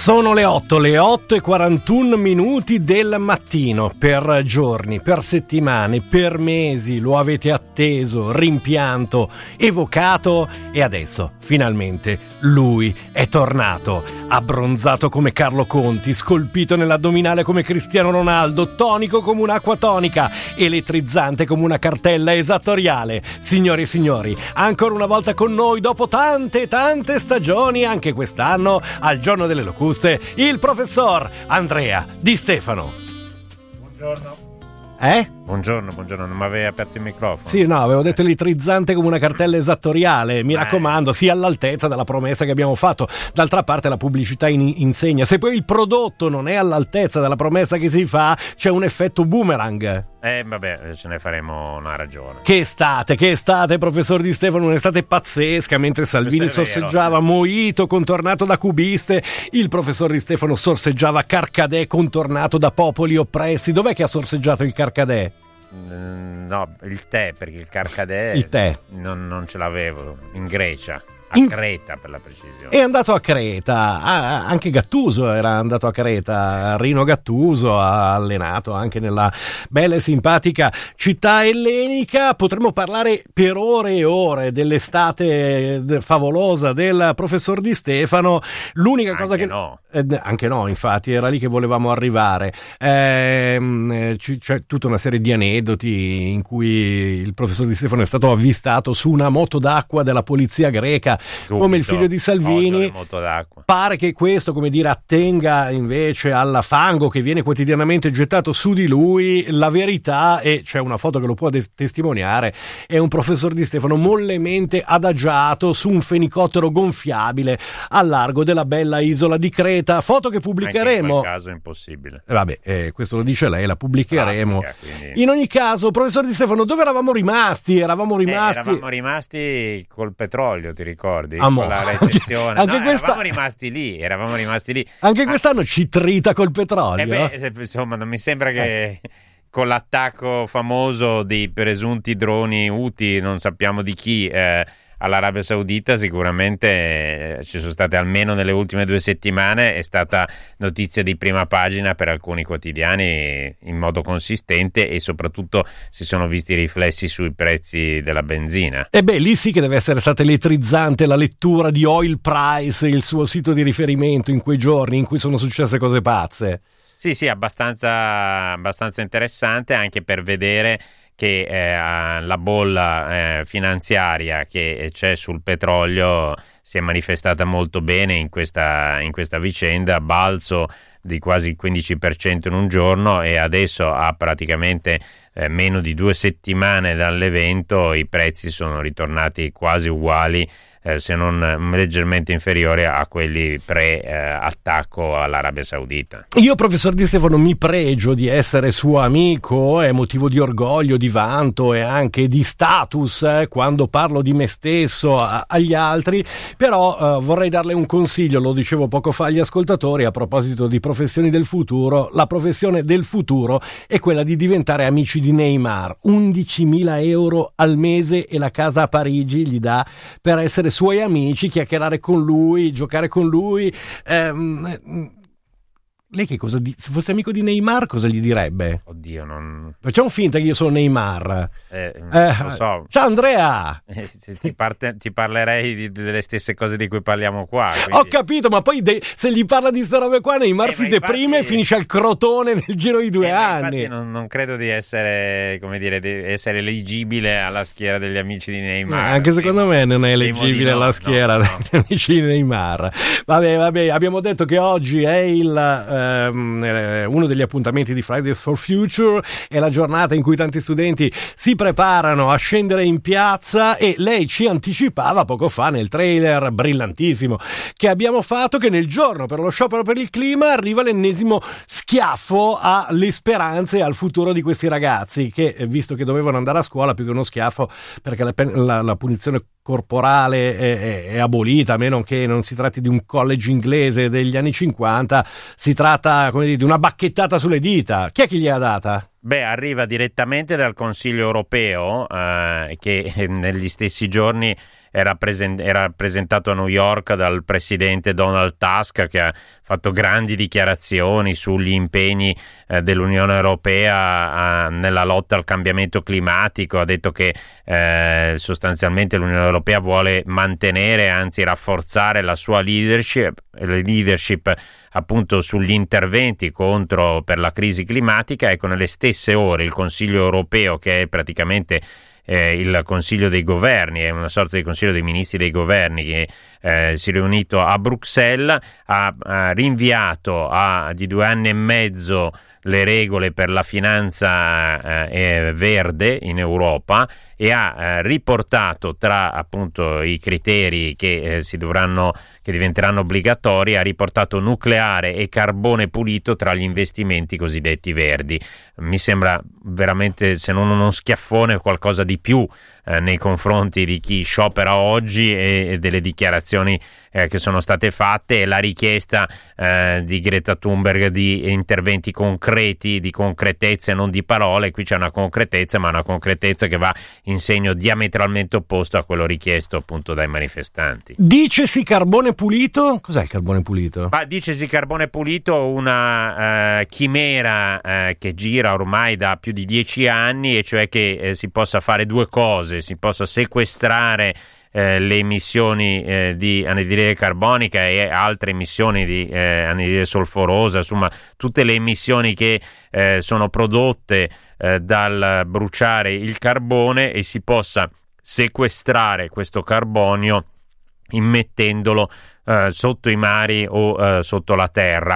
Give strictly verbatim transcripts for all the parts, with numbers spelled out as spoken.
Sono le otto, le otto e quarantuno minuti del mattino. Per giorni, per settimane, per mesi lo avete atteso, rimpianto, evocato e adesso, finalmente, lui è tornato. Abbronzato come Carlo Conti, scolpito nell'addominale come Cristiano Ronaldo, tonico come un'acqua tonica, elettrizzante come una cartella esattoriale. Signori e signori, ancora una volta con noi dopo tante, tante stagioni, anche quest'anno, al giorno delle locuste, il professor Andrea Di Stefano. Buongiorno. Eh? Buongiorno, buongiorno, non mi avevi aperto il microfono. Sì, no, avevo detto elettrizzante come una cartella esattoriale. Mi eh. raccomando, sia all'altezza della promessa che abbiamo fatto. D'altra parte la pubblicità in- insegna. Se poi il prodotto non è all'altezza della promessa che si fa, c'è un effetto boomerang. Eh, vabbè, ce ne faremo una ragione. Che estate, che estate, professor Di Stefano, un'estate pazzesca, mentre Salvini sorseggiava Mojito contornato da cubiste, il professor Di Stefano sorseggiava Carcadè contornato da popoli oppressi. Dov'è che ha sorseggiato il Carcadè? Mm, no, il tè, perché il Carcadè il tè. Non, non ce l'avevo, in Grecia. A In... Creta, per la precisione. È andato a Creta, ah, anche Gattuso era andato a Creta, Rino Gattuso ha allenato anche nella bella e simpatica città ellenica. Potremmo parlare per ore e ore dell'estate favolosa del professor Di Stefano. L'unica anche cosa che... no. Eh, anche no, infatti, era lì che volevamo arrivare. Eh, c- c'è tutta una serie di aneddoti in cui il professor Di Stefano è stato avvistato su una moto d'acqua della polizia greca. Subito, come il figlio di Salvini. moto d'acqua. Pare che questo, come dire, attenga invece al fango che viene quotidianamente gettato su di lui. La verità, e c'è una foto che lo può des- testimoniare, è un professor Di Stefano mollemente adagiato su un fenicottero gonfiabile al largo della bella isola di Creta. Foto che pubblicheremo. Anche in quel caso è impossibile. Eh, vabbè, eh, questo lo dice lei, la pubblicheremo. Plastica, quindi... In ogni caso, professor Di Stefano, dove eravamo rimasti? Eravamo rimasti... Eh, eravamo rimasti col petrolio, ti ricordi? Amo. Con la recessione. Anche no, questa... eravamo rimasti lì, eravamo rimasti lì. Anche ah. quest'anno ci trita col petrolio. Eh beh, insomma, non mi sembra che eh. con l'attacco famoso dei presunti droni Houthi, non sappiamo di chi, eh, all'Arabia Saudita, sicuramente eh, ci sono state, almeno nelle ultime due settimane, è stata notizia di prima pagina per alcuni quotidiani in modo consistente, e soprattutto si sono visti riflessi sui prezzi della benzina. E beh, lì sì che deve essere stata elettrizzante la lettura di Oil Price, il suo sito di riferimento in quei giorni in cui sono successe cose pazze. Sì, sì, abbastanza, abbastanza interessante, anche per vedere che eh, la bolla eh, finanziaria che c'è sul petrolio si è manifestata molto bene in questa, in questa vicenda, balzo di quasi il quindici per cento in un giorno, e adesso a praticamente eh, meno di due settimane dall'evento i prezzi sono ritornati quasi uguali, Eh, se non leggermente inferiore a quelli pre-attacco eh, all'Arabia Saudita. Io, professor Di Stefano, mi pregio di essere suo amico, è motivo di orgoglio, di vanto e anche di status eh, quando parlo di me stesso a- agli altri, però eh, vorrei darle un consiglio, lo dicevo poco fa agli ascoltatori a proposito di professioni del futuro. La professione del futuro è quella di diventare amici di Neymar. undicimila euro al mese e la casa a Parigi gli dà per essere suoi amici, chiacchierare con lui, giocare con lui. Ehm, lei che cosa di- se fosse amico di Neymar cosa gli direbbe? Oddio, non... Facciamo finta che io sono Neymar. Eh, Eh, lo so. Ciao Andrea! Eh, ti, parte, ti parlerei di, delle stesse cose di cui parliamo qua. Quindi... Ho capito, ma poi de- se gli parla di ste robe qua Neymar Eh, si ma deprime infatti- e finisce al crotone nel giro di due Eh, ma anni. infatti non, non credo di essere, come dire, di essere eleggibile alla schiera degli amici di Neymar. Eh, anche secondo me non è temo eleggibile di no, alla schiera no, no. degli amici di Neymar. Vabbè, vabbè, abbiamo detto che oggi è il ehm, eh, uno degli appuntamenti di Fridays for Future, è la giornata in cui tanti studenti si preparano a scendere in piazza, e lei ci anticipava poco fa nel trailer brillantissimo che abbiamo fatto che nel giorno per lo sciopero per il clima arriva l'ennesimo schiaffo alle speranze e al futuro di questi ragazzi che, visto che dovevano andare a scuola, più che uno schiaffo, perché la, la, la punizione corporale è, è, è abolita, a meno che non si tratti di un college inglese degli anni cinquanta, si tratta, come dire, di una bacchettata sulle dita. Chi è che gli ha data? Beh, arriva direttamente dal Consiglio europeo, eh, che negli stessi giorni era, presen- era presentato a New York dal presidente Donald Tusk, che ha fatto grandi dichiarazioni sugli impegni eh, dell'Unione Europea eh, nella lotta al cambiamento climatico. Ha detto che eh, sostanzialmente l'Unione Europea vuole mantenere, anzi rafforzare la sua leadership, leadership appunto sugli interventi contro per la crisi climatica. Ecco, nelle stesse ore il Consiglio Europeo, che è praticamente eh, il Consiglio dei Governi, è una sorta di Consiglio dei Ministri dei Governi che eh, si è riunito a Bruxelles, ha, ha rinviato a, di due anni e mezzo le regole per la finanza eh, verde in Europa e ha eh, riportato tra appunto i criteri che eh, si dovranno che diventeranno obbligatori, ha riportato nucleare e carbone pulito tra gli investimenti cosiddetti verdi. Mi sembra veramente, se non uno schiaffone, qualcosa di più eh, nei confronti di chi sciopera oggi e, e delle dichiarazioni eh, che sono state fatte, e la richiesta eh, di Greta Thunberg di interventi concreti, di concretezza e non di parole. Qui c'è una concretezza, ma una concretezza che va in segno diametralmente opposto a quello richiesto appunto dai manifestanti. Dicesi carbone pulito? Cos'è il carbone pulito? Ma dicesi carbone pulito, una uh, chimera uh, che gira ormai da più di dieci anni, e cioè che eh, si possa fare due cose: si possa sequestrare eh, le emissioni eh, di anidride carbonica e altre emissioni di eh, anidride solforosa, insomma tutte le emissioni che eh, sono prodotte eh, dal bruciare il carbone, e si possa sequestrare questo carbonio immettendolo eh, sotto i mari o eh, sotto la terra.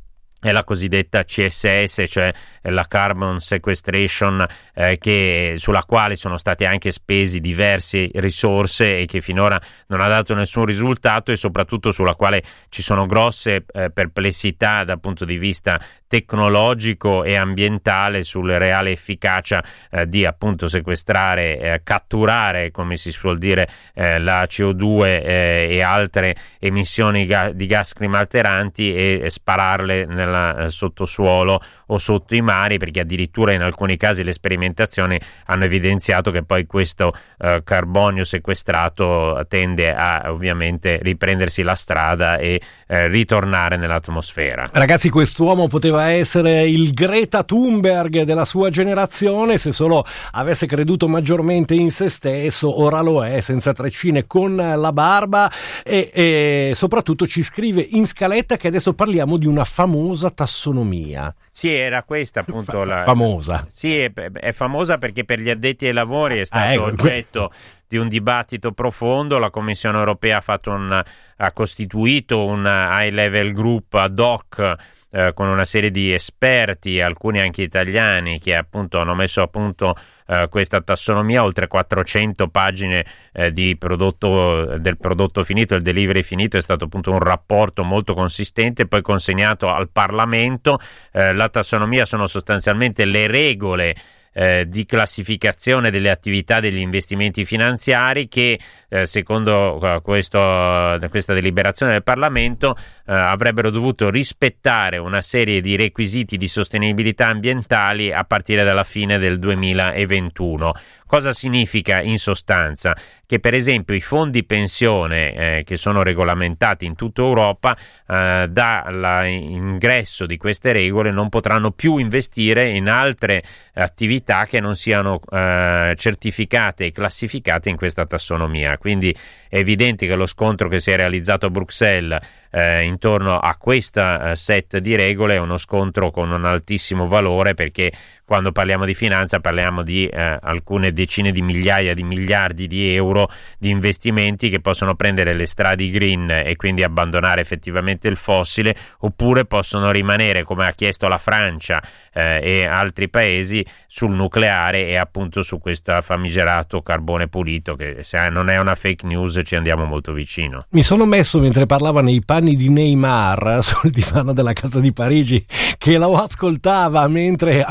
È la cosiddetta C S S, cioè la Carbon Sequestration, eh, che, sulla quale sono state anche spesi diverse risorse e che finora non ha dato nessun risultato, e soprattutto sulla quale ci sono grosse eh, perplessità dal punto di vista tecnologico e ambientale sulla reale efficacia eh, di appunto sequestrare, eh, catturare, come si suol dire, eh, la C O due eh, e altre emissioni ga- di gas climalteranti e, e spararle nella sottosuolo o sotto i mari, perché addirittura in alcuni casi le sperimentazioni hanno evidenziato che poi questo eh, carbonio sequestrato tende a ovviamente riprendersi la strada e eh, ritornare nell'atmosfera. Ragazzi, quest'uomo poteva essere il Greta Thunberg della sua generazione, se solo avesse creduto maggiormente in se stesso. Ora lo è, senza treccine, con la barba, e, e soprattutto ci scrive in scaletta che adesso parliamo di una famosa tassonomia. Sì, era questa appunto Fa- la famosa. Sì, è, è famosa perché per gli addetti ai lavori è stato ah, ecco. oggetto di un dibattito profondo. La Commissione europea ha, fatto un, ha costituito un high level group ad hoc eh, con una serie di esperti, alcuni anche italiani, che appunto hanno messo a punto eh, questa tassonomia, oltre quattrocento pagine eh, di prodotto, del prodotto finito, il delivery finito. È stato appunto un rapporto molto consistente, poi consegnato al Parlamento. Eh, la tassonomia sono sostanzialmente le regole Eh, di classificazione delle attività degli investimenti finanziari che eh, secondo uh, questo, uh, questa deliberazione del Parlamento uh, avrebbero dovuto rispettare una serie di requisiti di sostenibilità ambientali a partire dalla fine del duemilaventuno. Cosa significa in sostanza? Che per esempio i fondi pensione eh, che sono regolamentati in tutta Europa eh, dall'ingresso di queste regole non potranno più investire in altre attività che non siano eh, certificate e classificate in questa tassonomia. Quindi è evidente che lo scontro che si è realizzato a Bruxelles eh, intorno a questa eh, set di regole è uno scontro con un altissimo valore, perché quando parliamo di finanza parliamo di eh, alcune decine di migliaia di miliardi di euro di investimenti che possono prendere le strade green e quindi abbandonare effettivamente il fossile, oppure possono rimanere, come ha chiesto la Francia eh, e altri paesi, sul nucleare e appunto su questo famigerato carbone pulito, che se non è una fake news ci andiamo molto vicino. Mi sono messo, mentre parlava, nei panni di Neymar sul divano della casa di Parigi, che lo ascoltava mentre amichevolmente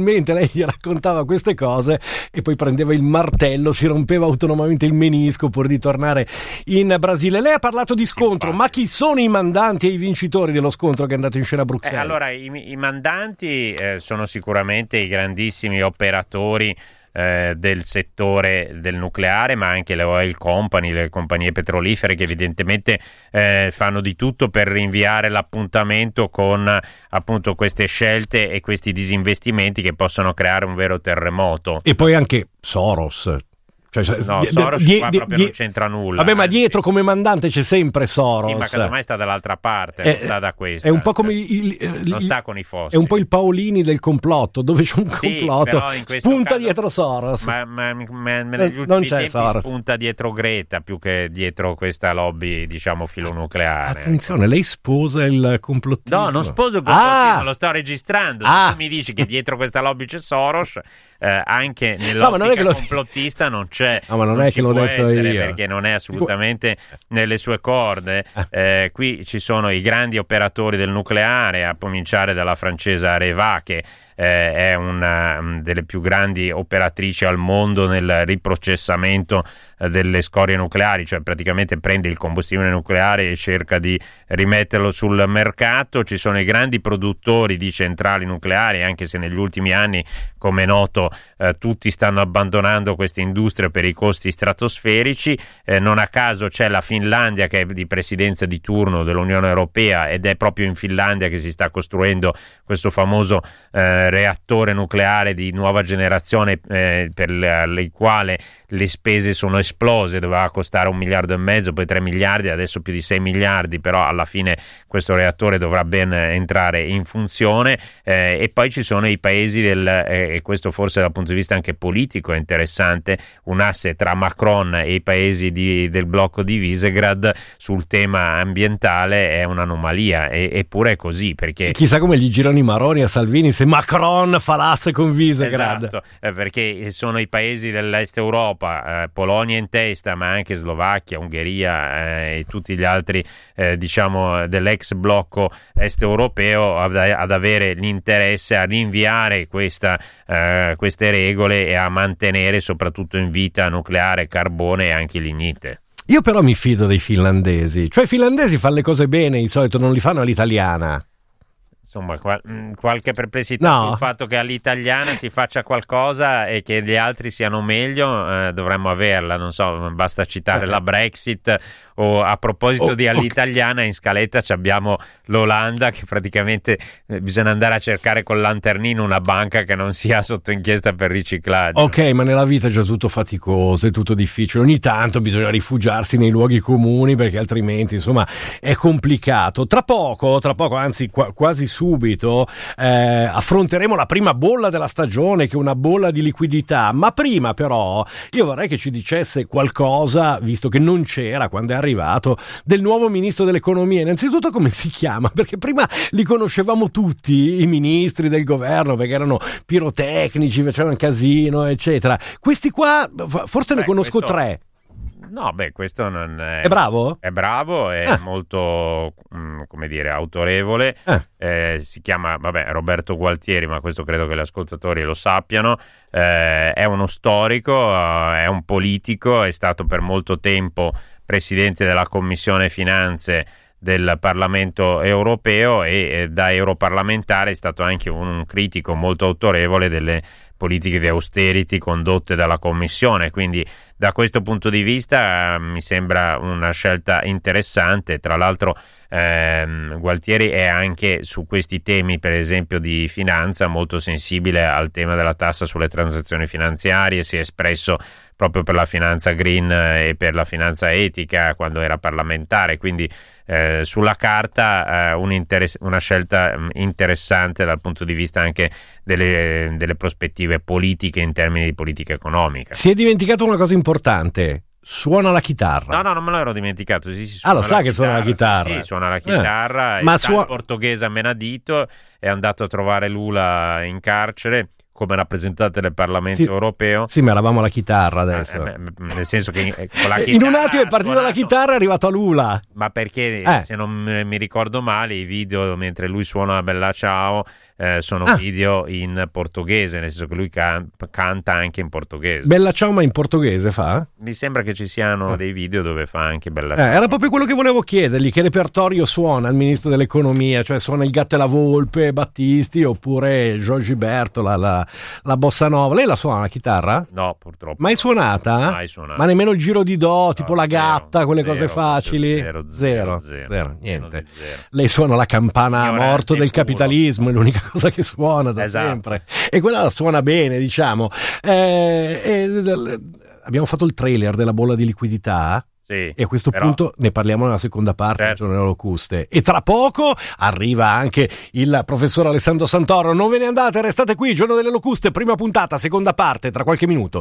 casualmente lei gli raccontava queste cose e poi prendeva il martello, si rompeva autonomamente il menisco pur di tornare in Brasile. Lei ha parlato di scontro, ma chi sono i mandanti e i vincitori dello scontro che è andato in scena a Bruxelles? Eh, allora, i, i mandanti eh, sono sicuramente i grandissimi operatori eh, del settore del nucleare, ma anche le oil company, le compagnie petrolifere, che evidentemente eh, fanno di tutto per rinviare l'appuntamento con appunto queste scelte e questi disinvestimenti che possono creare un vero terremoto. E poi anche Soros. Cioè, no, die, Soros die, qua die, proprio die, non c'entra nulla. Vabbè, ma anzi. dietro come mandante c'è sempre Soros. Sì, ma casomai sta dall'altra parte, è, non sta da questa. È un po' come il, il, non il, sta con i fossili. È un po' il Paolini del complotto, dove c'è un sì, complotto, spunta caso, dietro Soros. Ma, ma, ma, ma negli ultimi non c'è tempi Soros. Spunta dietro Greta più che dietro questa lobby, diciamo, filonucleare. Attenzione, lei sposa il complottismo. No, non sposo il complottismo, ah! lo sto registrando. Ah! Se tu mi dici che dietro questa lobby c'è Soros, eh, anche nell'ottica no, lo... complottista non c'è. No, ma non, non è che l'ho detto essere, io. Perché non è assolutamente nelle sue corde. Eh, qui ci sono i grandi operatori del nucleare, a cominciare dalla francese Areva, che eh, è una delle più grandi operatrici al mondo nel riprocessamento eh, delle scorie nucleari, cioè praticamente prende il combustibile nucleare e cerca di rimetterlo sul mercato. Ci sono i grandi produttori di centrali nucleari, anche se negli ultimi anni, come è noto, eh, tutti stanno abbandonando queste industrie per i costi stratosferici. Eh, non a caso c'è la Finlandia che è di presidenza di turno dell'Unione Europea, ed è proprio in Finlandia che si sta costruendo questo famoso eh, reattore nucleare di nuova generazione eh, per il quale le spese sono esplose. Doveva costare un miliardo e mezzo, poi tre miliardi, adesso più di sei miliardi, però alla fine questo reattore dovrà ben entrare in funzione. Eh, e poi ci sono i paesi del, eh, e questo forse dal punto di vista anche politico è interessante, un asse tra Macron e i paesi di, del blocco di Visegrad sul tema ambientale è un'anomalia, e, eppure è così, perché e chissà come gli girano i maroni a Salvini se Macron fa l'asse con Visegrad. Esatto, eh, perché sono i paesi dell'est Europa, eh, Polonia in testa, ma anche Slovacchia, Ungheria eh, e tutti gli altri eh, diciamo dell'ex blocco est europeo ad, ad avere l'interesse a rinviare questa, eh, queste regole e a mantenere soprattutto in vita nucleare, carbone e anche lignite. Io però mi fido dei finlandesi, cioè i finlandesi fanno le cose bene, di solito non li fanno all'italiana. Insomma, qual- qualche perplessità no. sul fatto che all'italiana si faccia qualcosa e che gli altri siano meglio, eh, dovremmo averla, non so, basta citare eh. la Brexit, o a proposito oh, di all'italiana okay. in scaletta abbiamo l'Olanda, che praticamente eh, bisogna andare a cercare col lanternino una banca che non sia sotto inchiesta per riciclaggio. Ok, ma nella vita è già tutto faticoso, è tutto difficile, ogni tanto bisogna rifugiarsi nei luoghi comuni perché altrimenti insomma è complicato. Tra poco, tra poco anzi qu- quasi subito eh, affronteremo la prima bolla della stagione, che è una bolla di liquidità, ma prima però io vorrei che ci dicesse qualcosa, visto che non c'era quando è arrivato, del nuovo ministro dell'economia. Innanzitutto come si chiama, perché prima li conoscevamo tutti i ministri del governo perché erano pirotecnici, facevano casino eccetera. Questi qua forse Beh, ne conosco questo... tre. No, beh, questo non è... È bravo? È bravo, è ah. molto, mh, come dire, autorevole. Ah. Eh, si chiama, vabbè, Roberto Gualtieri, ma questo credo che gli ascoltatori lo sappiano. Eh, è uno storico, uh, è un politico, è stato per molto tempo presidente della Commissione Finanze del Parlamento europeo e eh, da europarlamentare è stato anche un critico molto autorevole delle politiche di austerity condotte dalla Commissione, quindi da questo punto di vista eh, mi sembra una scelta interessante. Tra l'altro ehm, Gualtieri è anche su questi temi, per esempio di finanza, molto sensibile al tema della tassa sulle transazioni finanziarie, si è espresso proprio per la finanza green e per la finanza etica quando era parlamentare, quindi eh, sulla carta eh, un interess- una scelta mh, interessante dal punto di vista anche delle, delle prospettive politiche in termini di politica economica. Si è dimenticato una cosa importante: suona la chitarra. No, no, non me l'ero dimenticato. Sì, sì, ah, lo sa che chitarra, suona la chitarra? Sì, sì suona la chitarra. Eh. Ma il suona... portoghese Amenadito è andato a trovare Lula in carcere come rappresentante del Parlamento sì, europeo. Sì, ma eravamo alla chitarra adesso. Eh, nel senso che eh, con la chitarra in un attimo è partita suonato... la chitarra e è arrivato a Lula. Ma perché, eh. se non mi ricordo male, i video mentre lui suona Bella Ciao eh, sono Ah. video in portoghese, nel senso che lui can- canta anche in portoghese. Bella ciao, ma in portoghese fa? Mi sembra che ci siano Ah. dei video dove fa anche Bella Eh, Ciao. era proprio quello che volevo chiedergli, che repertorio suona il ministro dell'economia, cioè suona il Gatto e la Volpe, Battisti, oppure Jorge Gilberto, la, la, la bossa nova. Lei la suona la chitarra? No, purtroppo. Mai suonata? Mai suonata. Ma nemmeno il giro di do, tipo No, la zero, gatta, quelle zero, cose facili? zero, zero, zero, zero, zero, meno niente. di zero. Lei suona la campana a Ignorante morto del puro. capitalismo, è l'unica cosa che suona da Esatto. sempre. E quella la suona bene, diciamo. Eh, eh, abbiamo fatto il trailer della bolla di liquidità. Sì, E a questo però- punto ne parliamo nella seconda parte del Certo. Giorno delle Locuste. E tra poco arriva anche il professor Alessandro Santoro. Non ve ne andate, restate qui, Giorno delle Locuste, prima puntata, seconda parte, tra qualche minuto.